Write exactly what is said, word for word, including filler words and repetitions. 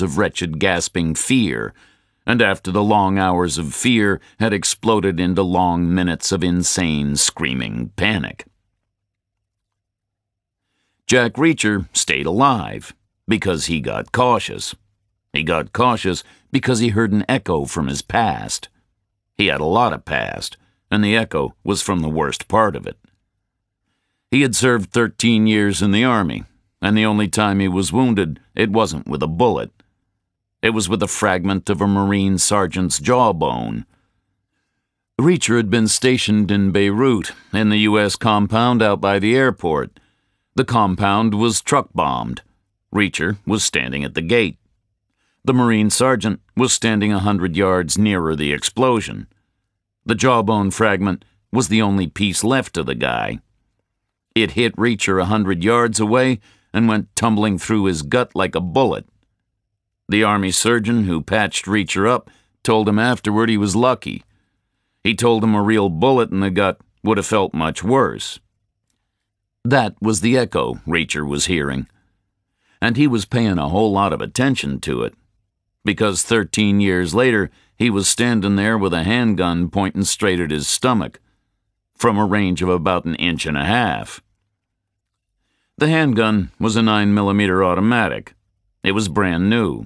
of wretched gasping fear, and after the long hours of fear had exploded into long minutes of insane, screaming panic. Jack Reacher stayed alive because he got cautious. He got cautious because he heard an echo from his past. He had a lot of past, and the echo was from the worst part of it. He had served thirteen years in the Army, and the only time he was wounded, it wasn't with a bullet. It was with a fragment of a Marine sergeant's jawbone. Reacher had been stationed in Beirut, in the U S compound out by the airport. The compound was truck-bombed. Reacher was standing at the gate. The Marine sergeant was standing a hundred yards nearer the explosion. The jawbone fragment was the only piece left of the guy. It hit Reacher a hundred yards away and went tumbling through his gut like a bullet. The Army surgeon who patched Reacher up told him afterward he was lucky. He told him a real bullet in the gut would have felt much worse. That was the echo Reacher was hearing, and he was paying a whole lot of attention to it, because thirteen years later he was standing there with a handgun pointing straight at his stomach, from a range of about an inch and a half. The handgun was a nine millimeter automatic. It was brand new.